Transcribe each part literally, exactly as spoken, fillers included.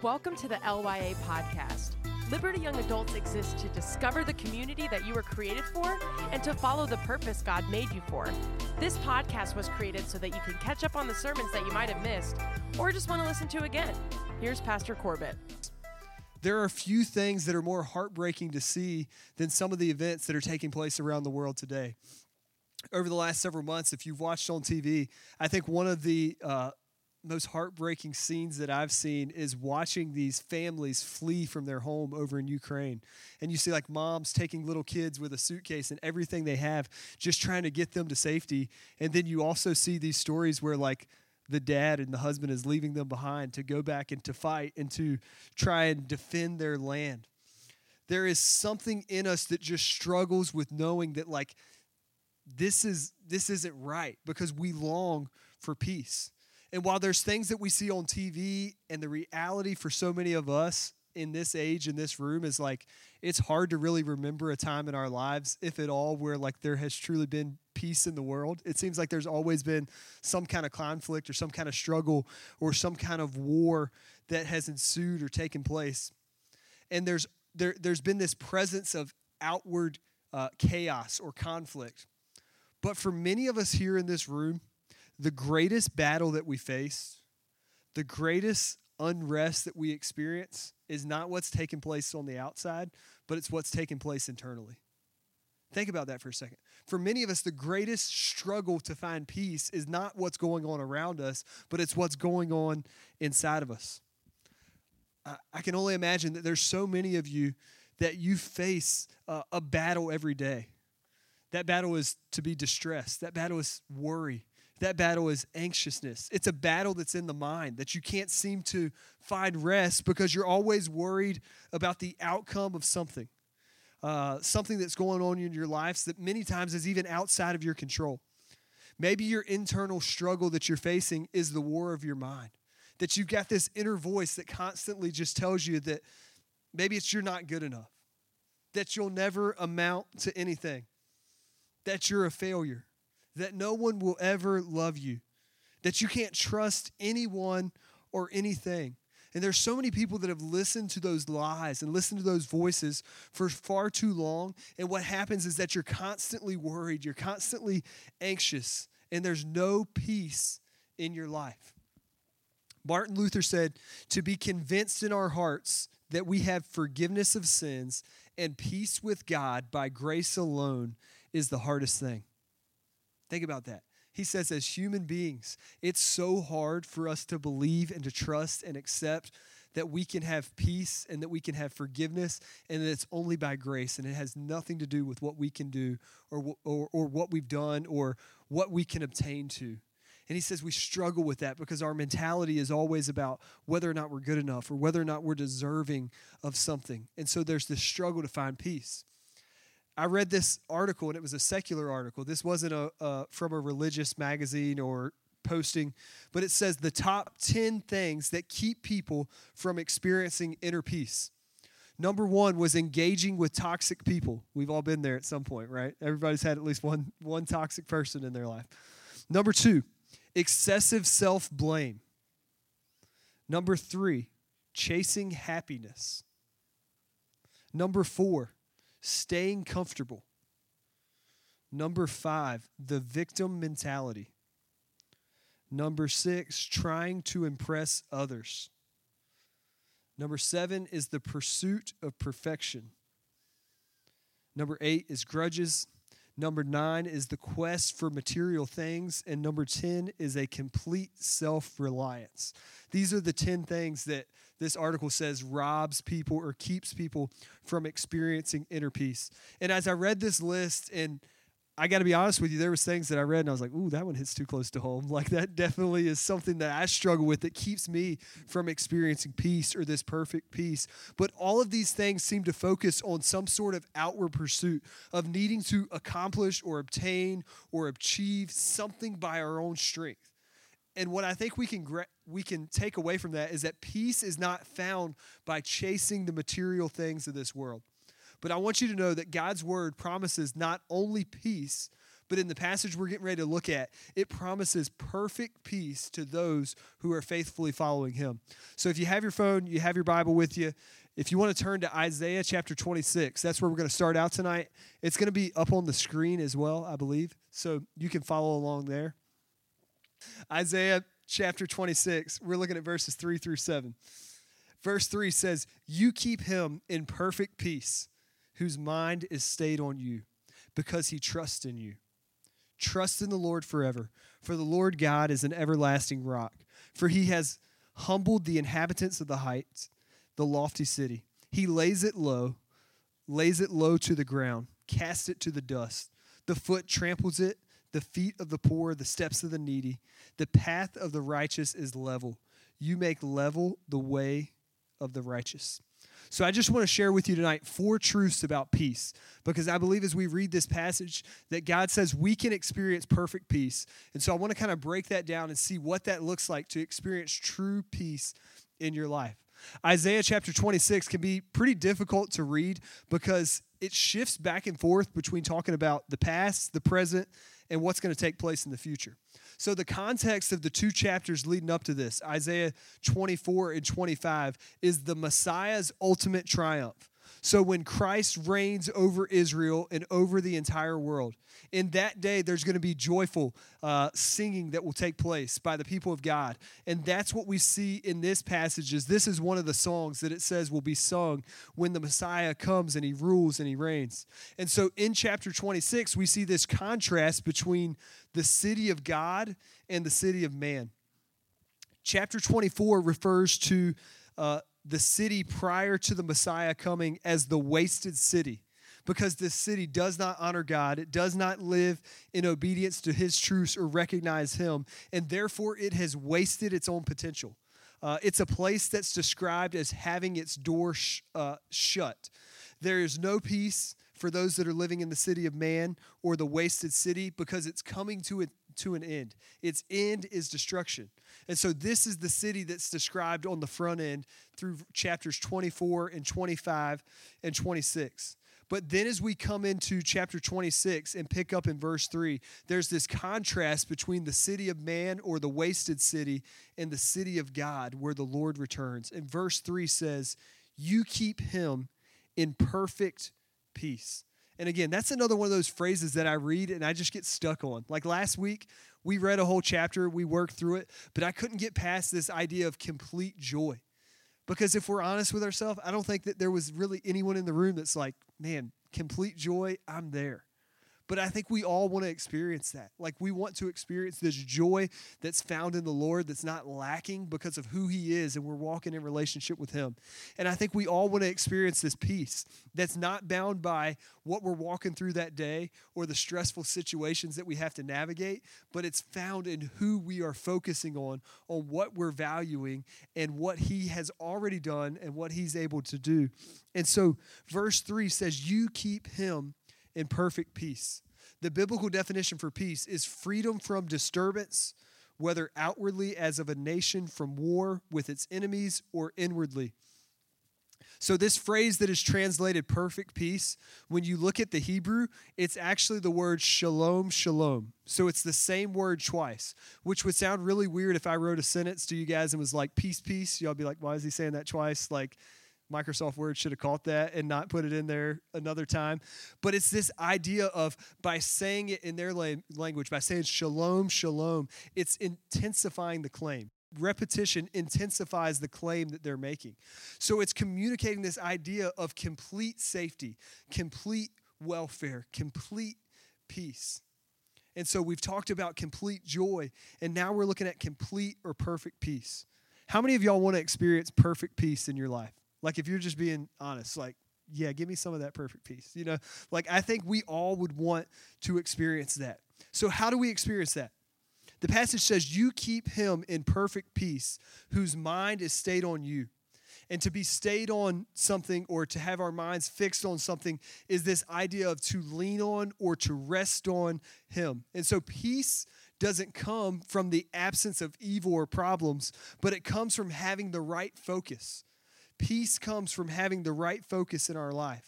Welcome to the L Y A podcast. Liberty Young Adults exists to discover the community that you were created for and to follow the purpose God made you for. This podcast was created so that you can catch up on the sermons that you might have missed or just want to listen to again. Here's Pastor Corbett. There are few things that are more heartbreaking to see than some of the events that are taking place around the world today. Over the last several months, if you've watched on T V, I think one of the uh, most heartbreaking scenes that I've seen is watching these families flee from their home over in Ukraine. And you see like moms taking little kids with a suitcase and everything they have, just trying to get them to safety. And then you also see these stories where like the dad and the husband is leaving them behind to go back and to fight and to try and defend their land. There is something in us that just struggles with knowing that like this is this isn't right because we long for peace. And while there's things that we see on T V and the reality for so many of us in this age, in this room, is like it's hard to really remember a time in our lives, if at all, where like there has truly been peace in the world. It seems like there's always been some kind of conflict or some kind of struggle or some kind of war that has ensued or taken place. And there's there there's been this presence of outward uh, chaos or conflict. But for many of us here in this room, the greatest battle that we face, the greatest unrest that we experience is not what's taking place on the outside, but it's what's taking place internally. Think about that for a second. For many of us, the greatest struggle to find peace is not what's going on around us, but it's what's going on inside of us. I, I can only imagine that there's so many of you that you face uh, a battle every day. That battle is to be distressed. That battle is worry. That battle is anxiousness. It's a battle that's in the mind that you can't seem to find rest because you're always worried about the outcome of something. Uh, something that's going on in your lives that many times is even outside of your control. Maybe your internal struggle that you're facing is the war of your mind. That you've got this inner voice that constantly just tells you that maybe it's you're not good enough. That you'll never amount to anything. That you're a failure. That no one will ever love you, that you can't trust anyone or anything. And there's so many people that have listened to those lies and listened to those voices for far too long. And what happens is that you're constantly worried, you're constantly anxious, and there's no peace in your life. Martin Luther said, to be convinced in our hearts that we have forgiveness of sins and peace with God by grace alone is the hardest thing. Think about that. He says as human beings, it's so hard for us to believe and to trust and accept that we can have peace and that we can have forgiveness and that it's only by grace and it has nothing to do with what we can do or, or, or what we've done or what we can obtain to. And he says we struggle with that because our mentality is always about whether or not we're good enough or whether or not we're deserving of something. And so there's this struggle to find peace. I read this article, and it was a secular article. This wasn't a uh, from a religious magazine or posting, but it says the top ten things that keep people from experiencing inner peace. Number one was engaging with toxic people. We've all been there at some point, right? Everybody's had at least one, one toxic person in their life. Number two, excessive self-blame. Number three, chasing happiness. Number four, staying comfortable. Number five, the victim mentality. Number six, trying to impress others. Number seven is the pursuit of perfection. Number eight is grudges. Number nine is the quest for material things. And number ten is a complete self-reliance. These are the ten things that this article says robs people or keeps people from experiencing inner peace. And as I read this list, and I got to be honest with you, there was things that I read and I was like, ooh, that one hits too close to home. Like that definitely is something that I struggle with that keeps me from experiencing peace or this perfect peace. But all of these things seem to focus on some sort of outward pursuit of needing to accomplish or obtain or achieve something by our own strength. And what I think we can we can take away from that is that peace is not found by chasing the material things of this world. But I want you to know that God's word promises not only peace, But in the passage we're getting ready to look at, it promises perfect peace to those who are faithfully following him. So if you have your phone, you have your Bible with you, if you want to turn to Isaiah chapter twenty-six, that's where we're going to start out tonight. It's going to be up on the screen as well, I believe, so you can follow along there. Isaiah chapter twenty-six, we're looking at verses three through seven. Verse three says, "You keep him in perfect peace, whose mind is stayed on you, because he trusts in you. Trust in the Lord forever, for the Lord God is an everlasting rock. For he has humbled the inhabitants of the heights, the lofty city. He lays it low, lays it low to the ground, casts it to the dust. The foot tramples it, the feet of the poor, the steps of the needy. The path of the righteous is level. You make level the way of the righteous." So I just want to share with you tonight four truths about peace, because I believe as we read this passage that God says we can experience perfect peace. And so I want to kind of break that down and see what that looks like to experience true peace in your life. Isaiah chapter twenty-six can be pretty difficult to read because it shifts back and forth between talking about the past, the present, and what's going to take place in the future. So the context of the two chapters leading up to this, Isaiah twenty-four and twenty-five, is the Messiah's ultimate triumph. So when Christ reigns over Israel and over the entire world, in that day there's going to be joyful uh, singing that will take place by the people of God. And that's what we see in this passage. Is this is one of the songs that it says will be sung when the Messiah comes and he rules and he reigns. And so in chapter twenty-six, we see this contrast between the city of God and the city of man. Chapter twenty-four refers to uh, the city prior to the Messiah coming as the wasted city, because this city does not honor God. It does not live in obedience to his truths or recognize him, and therefore it has wasted its own potential. Uh, it's a place that's described as having its door sh- uh, shut. There is no peace for those that are living in the city of man or the wasted city, because it's coming to it to an end. Its end is destruction. And so this is the city that's described on the front end through chapters twenty-four and twenty-five and twenty-six. But then as we come into chapter twenty-six and pick up in verse three, there's this contrast between the city of man or the wasted city and the city of God where the Lord returns. And verse three says, "You keep him in perfect peace." And again, that's another one of those phrases that I read and I just get stuck on. Like last week, we read a whole chapter, we worked through it, but I couldn't get past this idea of complete joy. Because if we're honest with ourselves, I don't think that there was really anyone in the room that's like, man, complete joy, I'm there. But I think we all want to experience that. Like we want to experience this joy that's found in the Lord that's not lacking because of who he is, and we're walking in relationship with him. And I think we all want to experience this peace that's not bound by what we're walking through that day or the stressful situations that we have to navigate, but it's found in who we are focusing on, on what we're valuing and what he has already done and what he's able to do. And so verse three says, "You keep him in perfect peace." The biblical definition for peace is freedom from disturbance, whether outwardly as of a nation from war with its enemies or inwardly. So this phrase that is translated perfect peace, when you look at the Hebrew, it's actually the word shalom, shalom. So it's the same word twice, which would sound really weird if I wrote a sentence to you guys and was like, peace, peace. Y'all be like, why is he saying that twice? Like, Microsoft Word should have caught that and not put it in there another time. But it's this idea of, by saying it in their la- language, by saying shalom, shalom, it's intensifying the claim. Repetition intensifies the claim that they're making. So it's communicating this idea of complete safety, complete welfare, complete peace. And so we've talked about complete joy, and now we're looking at complete or perfect peace. How many of y'all want to experience perfect peace in your life? Like, if you're just being honest, like, yeah, give me some of that perfect peace. You know, like, I think we all would want to experience that. So how do we experience that? The passage says, "You keep him in perfect peace, whose mind is stayed on you." And to be stayed on something, or to have our minds fixed on something, is this idea of to lean on or to rest on him. And so peace doesn't come from the absence of evil or problems, but it comes from having the right focus. Peace comes from having the right focus in our life.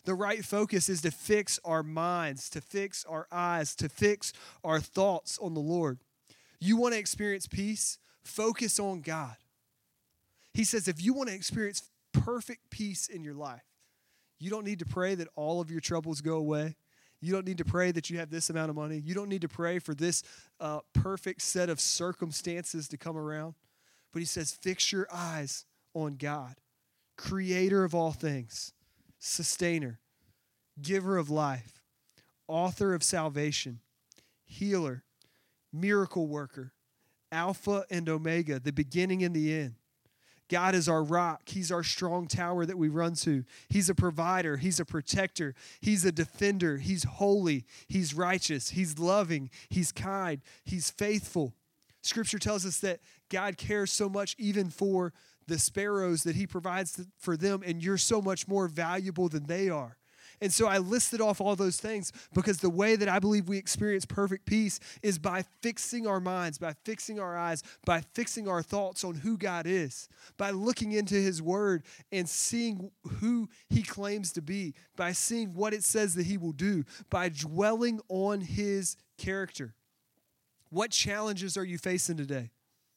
The right focus is to fix our minds, to fix our eyes, to fix our thoughts on the Lord. You want to experience peace? Focus on God. He says if you want to experience perfect peace in your life, you don't need to pray that all of your troubles go away. You don't need to pray that you have this amount of money. You don't need to pray for this uh, perfect set of circumstances to come around. But he says, fix your eyes on God, creator of all things, sustainer, giver of life, author of salvation, healer, miracle worker, Alpha and Omega, the beginning and the end. God is our rock. He's our strong tower that we run to. He's a provider. He's a protector. He's a defender. He's holy. He's righteous. He's loving. He's kind. He's faithful. Scripture tells us that God cares so much even for the sparrows that he provides for them, and you're so much more valuable than they are. And so I listed off all those things because the way that I believe we experience perfect peace is by fixing our minds, by fixing our eyes, by fixing our thoughts on who God is, by looking into his word and seeing who he claims to be, by seeing what it says that he will do, by dwelling on his character. What challenges are you facing today?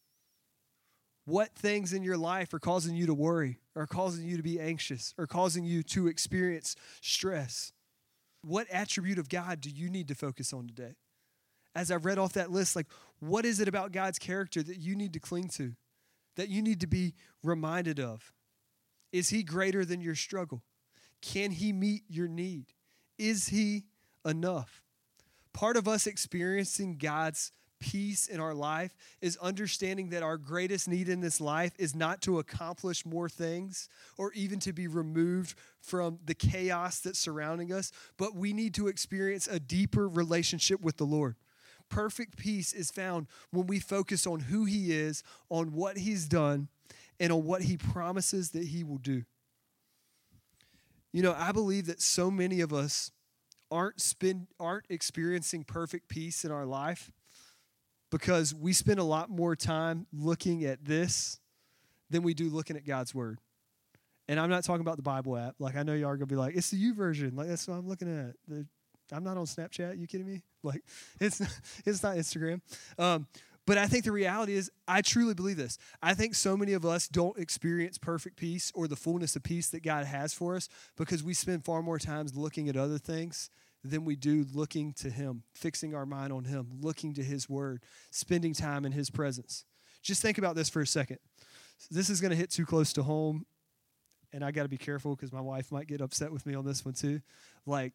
What things in your life are causing you to worry, or causing you to be anxious, or causing you to experience stress? What attribute of God do you need to focus on today? As I've read off that list, like, what is it about God's character that you need to cling to, that you need to be reminded of? Is he greater than your struggle? Can he meet your need? Is he enough? Part of us experiencing God's peace in our life is understanding that our greatest need in this life is not to accomplish more things or even to be removed from the chaos that's surrounding us, but we need to experience a deeper relationship with the Lord. Perfect peace is found when we focus on who he is, on what he's done, and on what he promises that he will do. You know, I believe that so many of us aren't spend, aren't experiencing perfect peace in our life because we spend a lot more time looking at this than we do looking at God's word. And I'm not talking about the Bible app. Like, I know y'all are going to be like, it's the YouVersion. Like, that's what I'm looking at. The, I'm not on Snapchat. You kidding me? Like, it's not, it's not Instagram. Um, but I think the reality is, I truly believe this. I think so many of us don't experience perfect peace or the fullness of peace that God has for us because we spend far more times looking at other things than we do looking to him, fixing our mind on him, looking to his word, spending time in his presence. Just think about this for a second. This is going to hit too close to home, and I got to be careful because my wife might get upset with me on this one too. Like,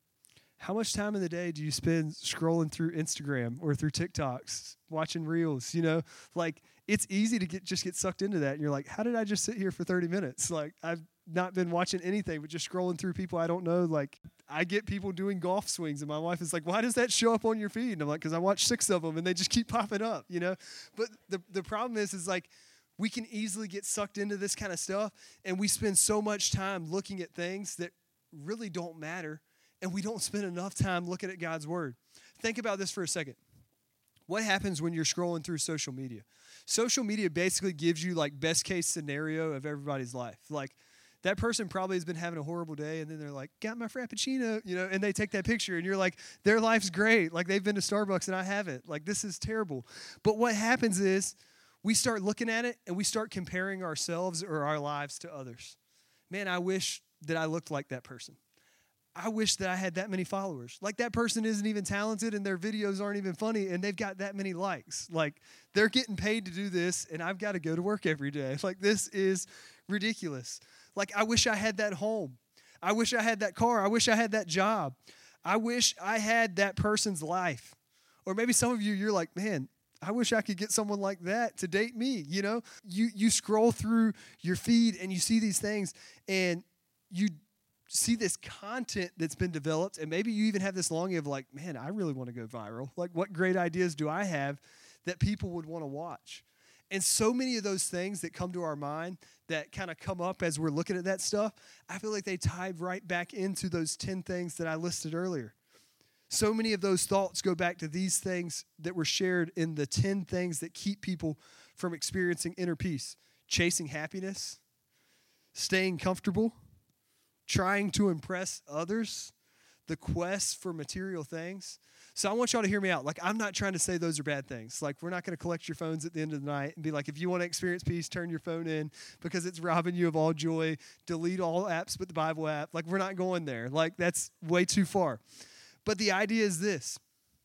how much time in the day do you spend scrolling through Instagram or through TikToks, watching reels, you know? Like, it's easy to get just get sucked into that, and you're like, how did I just sit here for thirty minutes? Like, I've not been watching anything but just scrolling through people I don't know. Like, I get people doing golf swings, and my wife is like, why does that show up on your feed? And I'm like, because I watch six of them, and they just keep popping up, you know? But the, the problem is, is like, we can easily get sucked into this kind of stuff, and we spend so much time looking at things that really don't matter, and we don't spend enough time looking at God's word. Think about this for a second. What happens when you're scrolling through social media? Social media basically gives you, like, best case scenario of everybody's life. Like, that person probably has been having a horrible day, and then they're like, got my Frappuccino, you know, and they take that picture, and you're like, their life's great. Like, they've been to Starbucks, and I haven't. Like, this is terrible. But what happens is we start looking at it, and we start comparing ourselves or our lives to others. Man, I wish that I looked like that person. I wish that I had that many followers. Like, that person isn't even talented, and their videos aren't even funny, and they've got that many likes. Like, they're getting paid to do this, and I've got to go to work every day. Like, this is ridiculous. Like, I wish I had that home. I wish I had that car. I wish I had that job. I wish I had that person's life. Or maybe some of you, you're like, man, I wish I could get someone like that to date me, you know? You you scroll through your feed and you see these things and you see this content that's been developed, and maybe you even have this longing of like, man, I really want to go viral. Like, what great ideas do I have that people would want to watch? And so many of those things that come to our mind that kind of come up as we're looking at that stuff, I feel like they tie right back into those ten things that I listed earlier. So many of those thoughts go back to these things that were shared in the ten things that keep people from experiencing inner peace. Chasing happiness, staying comfortable, trying to impress others, the quest for material things. So I want y'all to hear me out. Like, I'm not trying to say those are bad things. Like, we're not going to collect your phones at the end of the night and be like, if you want to experience peace, turn your phone in because it's robbing you of all joy. Delete all apps but the Bible app. Like, we're not going there. Like, that's way too far. But the idea is this.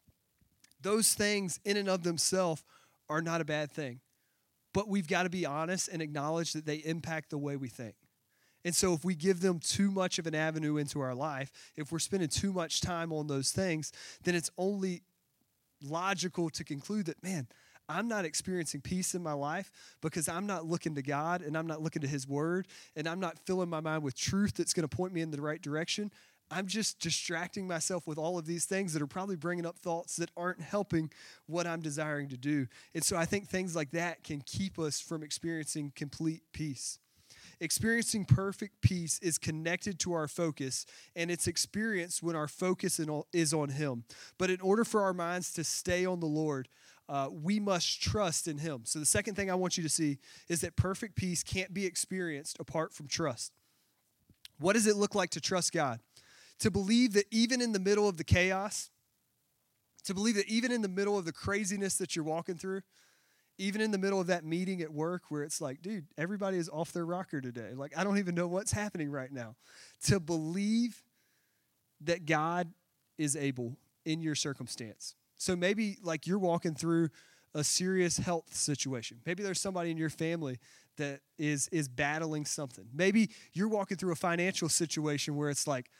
Those things in and of themselves are not a bad thing. But we've got to be honest and acknowledge that they impact the way we think. And so if we give them too much of an avenue into our life, if we're spending too much time on those things, then it's only logical to conclude that, man, I'm not experiencing peace in my life because I'm not looking to God and I'm not looking to His Word and I'm not filling my mind with truth that's going to point me in the right direction. I'm just distracting myself with all of these things that are probably bringing up thoughts that aren't helping what I'm desiring to do. And so I think things like that can keep us from experiencing complete peace. Experiencing perfect peace is connected to our focus, and it's experienced when our focus is on Him. But in order for our minds to stay on the Lord, uh, we must trust in Him. So the second thing I want you to see is that perfect peace can't be experienced apart from trust. What does it look like to trust God? To believe that even in the middle of the chaos, to believe that even in the middle of the craziness that you're walking through, even in the middle of that meeting at work where it's like, dude, everybody is off their rocker today. Like, I don't even know what's happening right now. To believe that God is able in your circumstance. So maybe like you're walking through a serious health situation. Maybe there's somebody in your family that is is battling something. Maybe you're walking through a financial situation where it's like,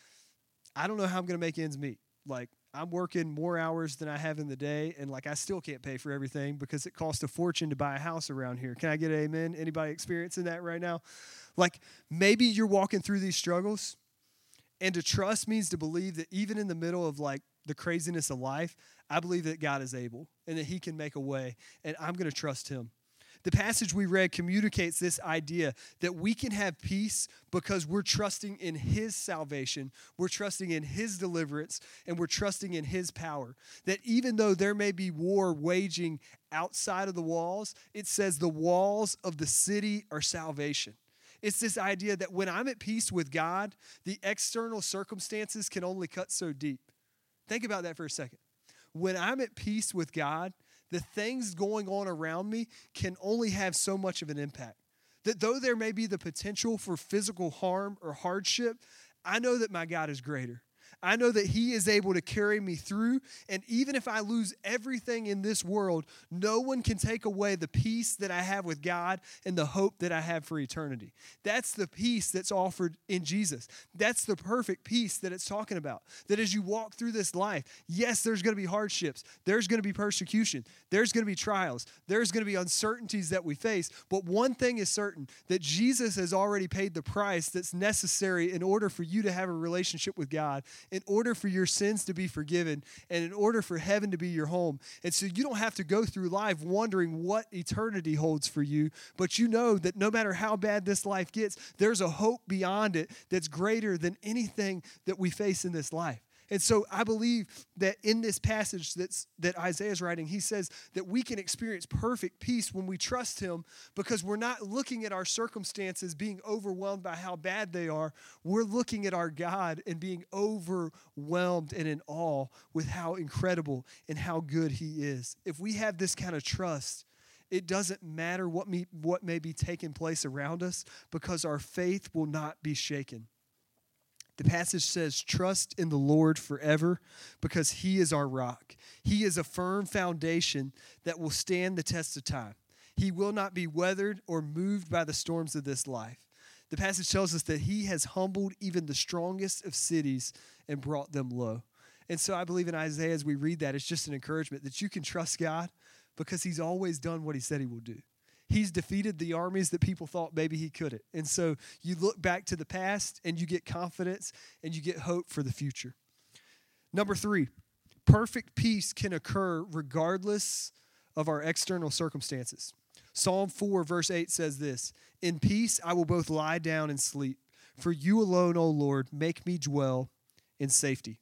I don't know how I'm going to make ends meet. Like, I'm working more hours than I have in the day, and like I still can't pay for everything because it costs a fortune to buy a house around here. Can I get an amen? Anybody experiencing that right now? Like, maybe you're walking through these struggles, and to trust means to believe that even in the middle of like the craziness of life, I believe that God is able and that He can make a way, and I'm going to trust Him. The passage we read communicates this idea that we can have peace because we're trusting in His salvation, we're trusting in His deliverance, and we're trusting in His power. That even though there may be war waging outside of the walls, it says the walls of the city are salvation. It's this idea that when I'm at peace with God, the external circumstances can only cut so deep. Think about that for a second. When I'm at peace with God, the things going on around me can only have so much of an impact. That though there may be the potential for physical harm or hardship, I know that my God is greater. I know that He is able to carry me through, and even if I lose everything in this world, no one can take away the peace that I have with God and the hope that I have for eternity. That's the peace that's offered in Jesus. That's the perfect peace that it's talking about. That as you walk through this life, yes, there's going to be hardships. There's going to be persecution. There's going to be trials. There's going to be uncertainties that we face. But one thing is certain, that Jesus has already paid the price that's necessary in order for you to have a relationship with God, in order for your sins to be forgiven, and in order for heaven to be your home. And so you don't have to go through life wondering what eternity holds for you, but you know that no matter how bad this life gets, there's a hope beyond it that's greater than anything that we face in this life. And so I believe that in this passage that's, that Isaiah is writing, he says that we can experience perfect peace when we trust Him because we're not looking at our circumstances being overwhelmed by how bad they are. We're looking at our God and being overwhelmed and in awe with how incredible and how good He is. If we have this kind of trust, it doesn't matter what, me, what may be taking place around us because our faith will not be shaken. The passage says, trust in the Lord forever because He is our rock. He is a firm foundation that will stand the test of time. He will not be weathered or moved by the storms of this life. The passage tells us that He has humbled even the strongest of cities and brought them low. And so I believe in Isaiah, as we read that, it's just an encouragement that you can trust God because He's always done what He said He will do. He's defeated the armies that people thought maybe He couldn't. And so you look back to the past and you get confidence and you get hope for the future. Number three, perfect peace can occur regardless of our external circumstances. Psalm four verse eight says this, in peace I will both lie down and sleep. For You alone, O Lord, make me dwell in safety.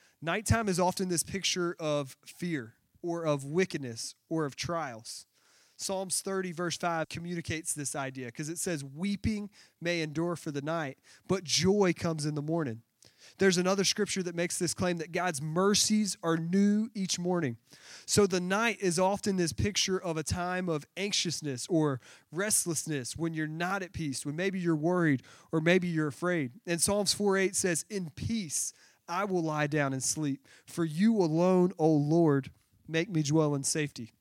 Nighttime is often this picture of fear or of wickedness or of trials. Psalms thirty, verse five communicates this idea because it says, weeping may endure for the night, but joy comes in the morning. There's another scripture that makes this claim that God's mercies are new each morning. So the night is often this picture of a time of anxiousness or restlessness when you're not at peace, when maybe you're worried or maybe you're afraid. And Psalms four eight says, in peace I will lie down and sleep, for you alone, O Lord, make me dwell in safety.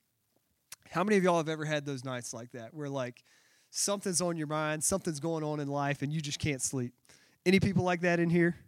How many of y'all have ever had those nights like that where like something's on your mind, something's going on in life, and you just can't sleep? Any people like that in here?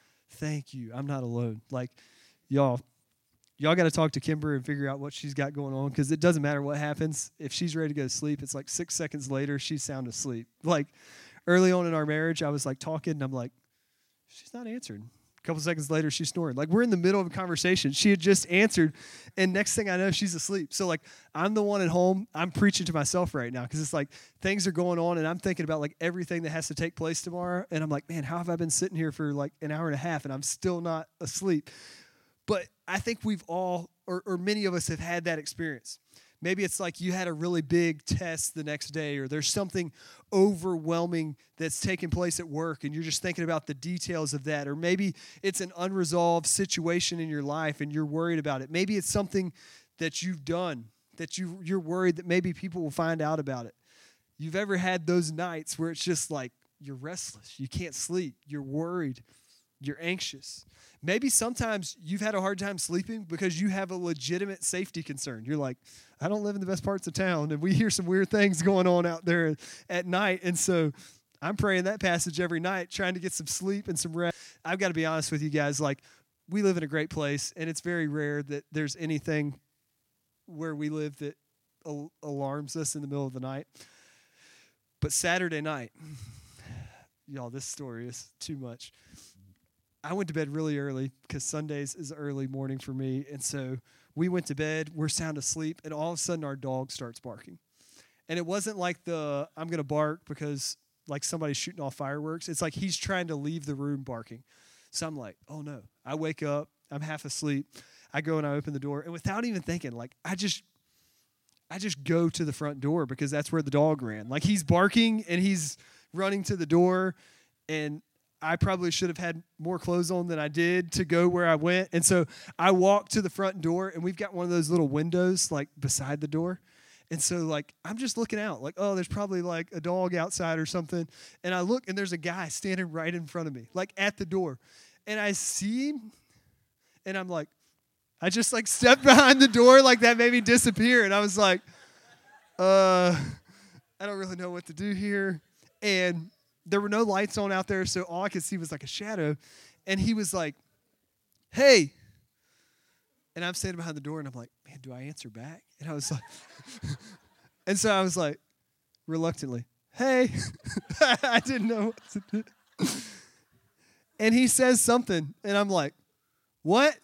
Thank you. I'm not alone. Like, y'all, y'all got to talk to Kimber and figure out what she's got going on because it doesn't matter what happens. If she's ready to go to sleep, it's like six seconds later, she's sound asleep. Like, early on in our marriage, I was like talking, and I'm like, she's not answering. A couple seconds later, she's snoring. Like, we're in the middle of a conversation. She had just answered, and next thing I know, she's asleep. So, like, I'm the one at home. I'm preaching to myself right now because it's like things are going on, and I'm thinking about, like, everything that has to take place tomorrow. And I'm like, man, how have I been sitting here for, like, an hour and a half, and I'm still not asleep? But I think we've all, or, or many of us have had that experience. Maybe it's like you had a really big test the next day, or there's something overwhelming that's taking place at work, and you're just thinking about the details of that. Or maybe it's an unresolved situation in your life, and you're worried about it. Maybe it's something that you've done that you, you're worried that maybe people will find out about it. You've ever had those nights where it's just like you're restless, you can't sleep, you're worried, you're anxious. Maybe sometimes you've had a hard time sleeping because you have a legitimate safety concern. You're like, I don't live in the best parts of town, and we hear some weird things going on out there at night. And so I'm praying that passage every night, trying to get some sleep and some rest. I've got to be honest with you guys, like, we live in a great place, and it's very rare that there's anything where we live that al- alarms us in the middle of the night. But Saturday night, y'all, this story is too much. I went to bed really early because Sundays is early morning for me. And so we went to bed, we're sound asleep, and all of a sudden our dog starts barking. And it wasn't like the, I'm going to bark because like somebody's shooting off fireworks. It's like he's trying to leave the room barking. So I'm like, oh no. I wake up, I'm half asleep. I go and I open the door. And without even thinking, like I just, I just go to the front door because that's where the dog ran. Like he's barking and he's running to the door, and I probably should have had more clothes on than I did to go where I went. And so I walked to the front door, and we've got one of those little windows like beside the door. And so like I'm just looking out like, oh, there's probably like a dog outside or something. And I look, and there's a guy standing right in front of me, like at the door. And I see him, and I'm like, I just like stepped behind the door like that made me disappear. And I was like, uh, I don't really know what to do here. And there were no lights on out there, so all I could see was like a shadow. And he was like, hey. And I'm standing behind the door, and I'm like, man, do I answer back? And I was like, and so I was like, reluctantly, hey. I didn't know what to do. And he says something, and I'm like, what?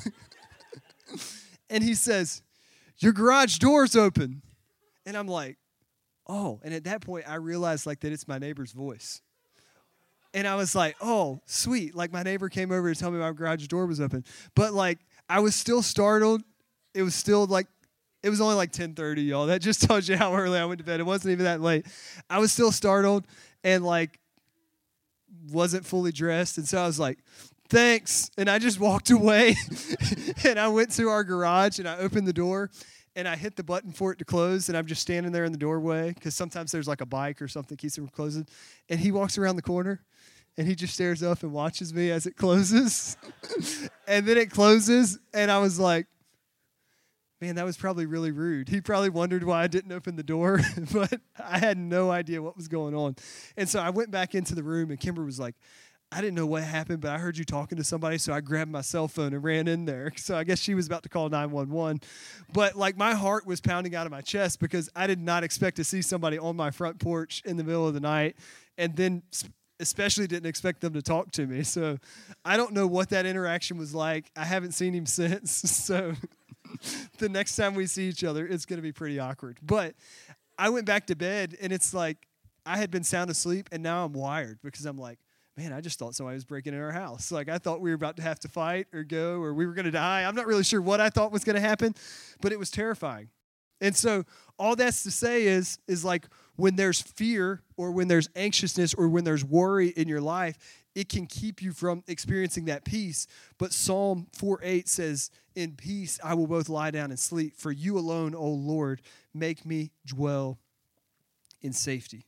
And he says, your garage door's open. And I'm like, oh, and at that point, I realized, like, that it's my neighbor's voice. And I was like, oh, sweet. Like, my neighbor came over to tell me my garage door was open. But, like, I was still startled. It was still, like, it was only, like, ten thirty, y'all. That just tells you how early I went to bed. It wasn't even that late. I was still startled and, like, wasn't fully dressed. And so I was like, thanks. And I just walked away. And I went to our garage, and I opened the door. And I hit the button for it to close, and I'm just standing there in the doorway because sometimes there's like a bike or something keeps it from closing. And he walks around the corner, and he just stares up and watches me as it closes. And then it closes, and I was like, man, that was probably really rude. He probably wondered why I didn't open the door, but I had no idea what was going on. And so I went back into the room, and Kimber was like, I didn't know what happened, but I heard you talking to somebody, so I grabbed my cell phone and ran in there. So I guess she was about to call nine one one. But, like, my heart was pounding out of my chest because I did not expect to see somebody on my front porch in the middle of the night, and then especially didn't expect them to talk to me. So I don't know what that interaction was like. I haven't seen him since, so the next time we see each other, it's going to be pretty awkward. But I went back to bed, and it's like I had been sound asleep, and now I'm wired because I'm like, man, I just thought somebody was breaking in our house. Like, I thought we were about to have to fight or go or we were going to die. I'm not really sure what I thought was going to happen, but it was terrifying. And so all that's to say is, is like when there's fear or when there's anxiousness or when there's worry in your life, it can keep you from experiencing that peace. But Psalm four eight says, in peace I will both lie down and sleep. For you alone, O Lord, make me dwell in safety.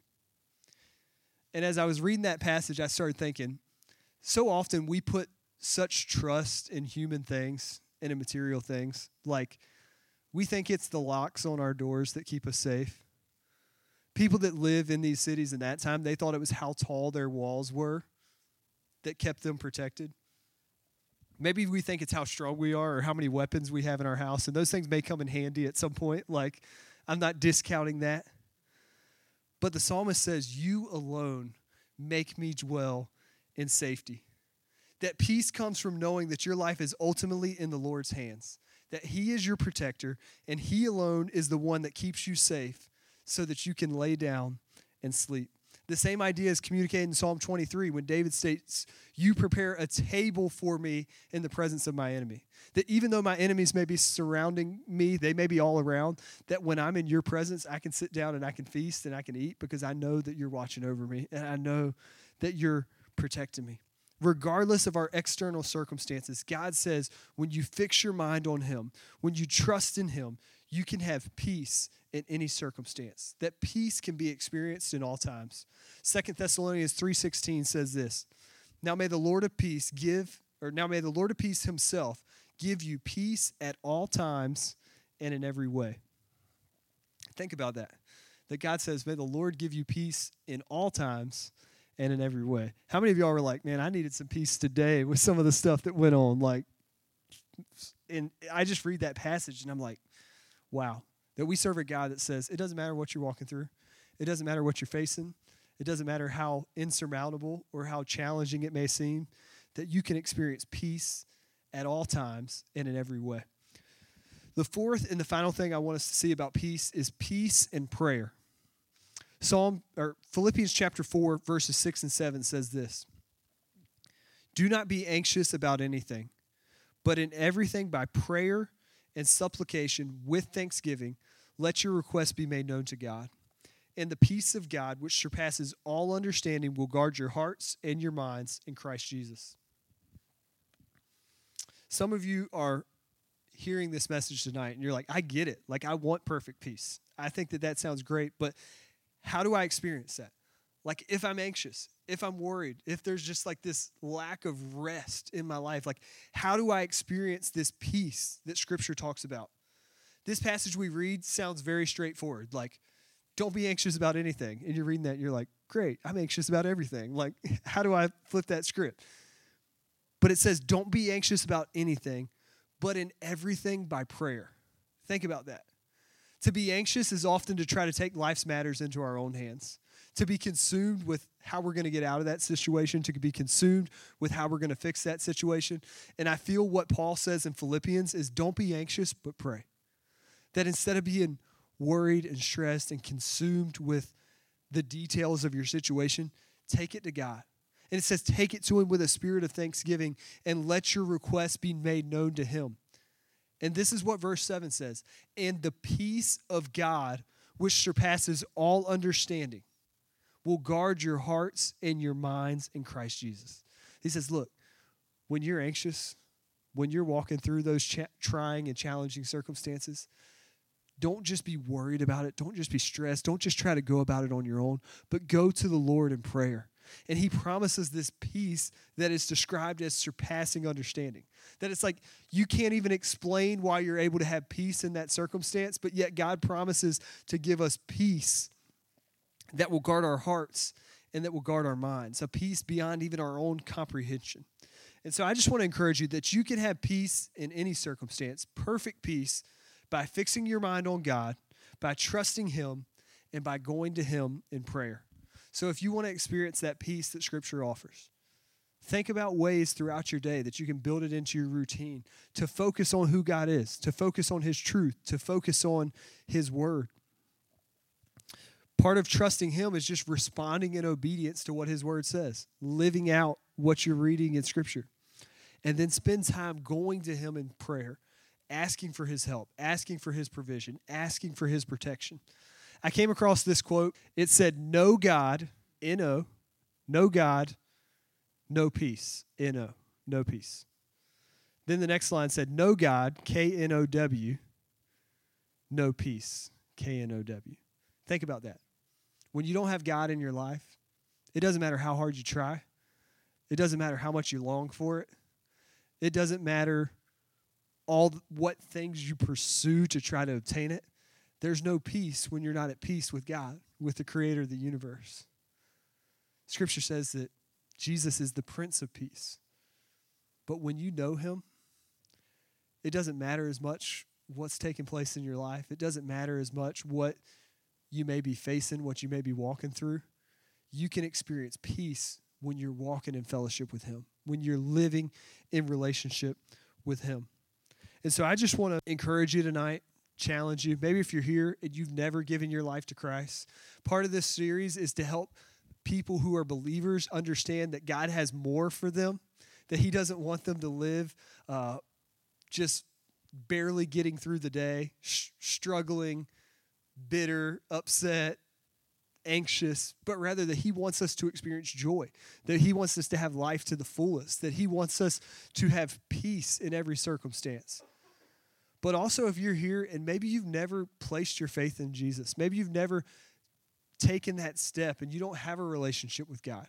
And as I was reading that passage, I started thinking, so often we put such trust in human things and in material things. Like, we think it's the locks on our doors that keep us safe. People that live in these cities in that time, they thought it was how tall their walls were that kept them protected. Maybe we think it's how strong we are or how many weapons we have in our house, and those things may come in handy at some point. Like, I'm not discounting that. But the psalmist says, you alone make me dwell in safety. That peace comes from knowing that your life is ultimately in the Lord's hands, that he is your protector, and he alone is the one that keeps you safe so that you can lay down and sleep. The same idea is communicated in Psalm twenty-three when David states, you prepare a table for me in the presence of my enemy. That even though my enemies may be surrounding me, they may be all around, that when I'm in your presence, I can sit down and I can feast and I can eat because I know that you're watching over me and I know that you're protecting me. Regardless of our external circumstances, God says when you fix your mind on him, when you trust in him, you can have peace in any circumstance. That peace can be experienced in all times. Second Thessalonians three sixteen says this, Now may the Lord of peace give, or now may the Lord of peace himself give you peace at all times and in every way. Think about that. That God says, may the Lord give you peace in all times and in every way. How many of y'all were like, man, I needed some peace today with some of the stuff that went on? Like, and I just read that passage and I'm like, wow, that we serve a God that says it doesn't matter what you're walking through. It doesn't matter what you're facing. It doesn't matter how insurmountable or how challenging it may seem, that you can experience peace at all times and in every way. The fourth and the final thing I want us to see about peace is peace and prayer. Psalm or Philippians chapter four, verses six and seven says this, Do not be anxious about anything, but in everything by prayer and supplication with thanksgiving, let your requests be made known to God. And the peace of God, which surpasses all understanding, will guard your hearts and your minds in Christ Jesus. Some of you are hearing this message tonight, and you're like, I get it. Like, I want perfect peace. I think that that sounds great, but how do I experience that? Like, if I'm anxious, if I'm worried, if there's just like this lack of rest in my life, like, how do I experience this peace that Scripture talks about? This passage we read sounds very straightforward. Like, don't be anxious about anything. And you're reading that, and you're like, great, I'm anxious about everything. Like, how do I flip that script? But it says, don't be anxious about anything, but in everything by prayer. Think about that. To be anxious is often to try to take life's matters into our own hands. To be consumed with how we're going to get out of that situation, to be consumed with how we're going to fix that situation. And I feel what Paul says in Philippians is don't be anxious, but pray. That instead of being worried and stressed and consumed with the details of your situation, take it to God. And it says take it to him with a spirit of thanksgiving and let your requests be made known to him. And this is what verse seven says, and the peace of God, which surpasses all understanding, will guard your hearts and your minds in Christ Jesus. He says, look, when you're anxious, when you're walking through those cha- trying and challenging circumstances, don't just be worried about it. Don't just be stressed. Don't just try to go about it on your own, but go to the Lord in prayer. And he promises this peace that is described as surpassing understanding. That it's like you can't even explain why you're able to have peace in that circumstance, but yet God promises to give us peace that will guard our hearts and that will guard our minds, a peace beyond even our own comprehension. And so I just want to encourage you that you can have peace in any circumstance, perfect peace, by fixing your mind on God, by trusting him, and by going to him in prayer. So if you want to experience that peace that Scripture offers, think about ways throughout your day that you can build it into your routine to focus on who God is, to focus on his truth, to focus on his word. Part of trusting him is just responding in obedience to what his word says, living out what you're reading in Scripture. And then spend time going to him in prayer, asking for his help, asking for his provision, asking for his protection. I came across this quote. It said, no God, N O, no God, no peace, N O, no peace. Then the next line said, no God, K N O W, no peace, K N O W. Think about that. When you don't have God in your life, it doesn't matter how hard you try. It doesn't matter how much you long for it. It doesn't matter all what things you pursue to try to obtain it. There's no peace when you're not at peace with God, with the creator of the universe. Scripture says that Jesus is the Prince of Peace. But when you know him, it doesn't matter as much what's taking place in your life. It doesn't matter as much what you may be facing, what you may be walking through. You can experience peace when you're walking in fellowship with him, when you're living in relationship with him. And so I just want to encourage you tonight, challenge you. Maybe if you're here and you've never given your life to Christ, part of this series is to help people who are believers understand that God has more for them, that he doesn't want them to live uh, just barely getting through the day, sh- struggling, bitter, upset, anxious, but rather that he wants us to experience joy, that he wants us to have life to the fullest, that he wants us to have peace in every circumstance. But also if you're here and maybe you've never placed your faith in Jesus, maybe you've never taken that step and you don't have a relationship with God,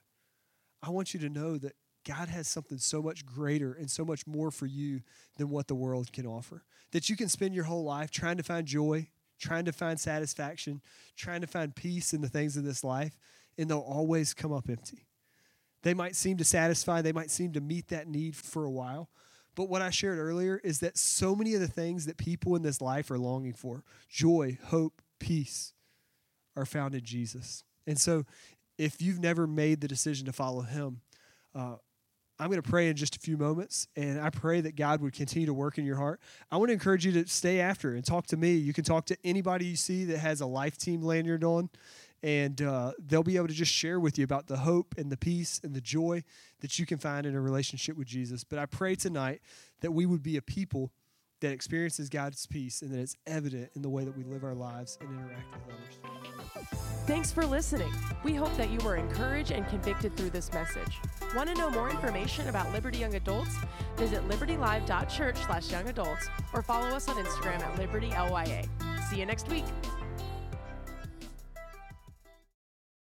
I want you to know that God has something so much greater and so much more for you than what the world can offer. That you can spend your whole life trying to find joy, trying to find satisfaction, trying to find peace in the things of this life, and they'll always come up empty. They might seem to satisfy, they might seem to meet that need for a while, but what I shared earlier is that so many of the things that people in this life are longing for, joy, hope, peace, are found in Jesus. And so if you've never made the decision to follow him, uh, I'm going to pray in just a few moments, and I pray that God would continue to work in your heart. I want to encourage you to stay after and talk to me. You can talk to anybody you see that has a Life Team lanyard on, and uh, they'll be able to just share with you about the hope and the peace and the joy that you can find in a relationship with Jesus. But I pray tonight that we would be a people that experiences God's peace and that it's evident in the way that we live our lives and interact with others. Thanks for listening. We hope that you were encouraged and convicted through this message. Want to know more information about Liberty Young Adults? Visit libertylive.church slash young adults or follow us on Instagram at liberty L Y A. See you next week.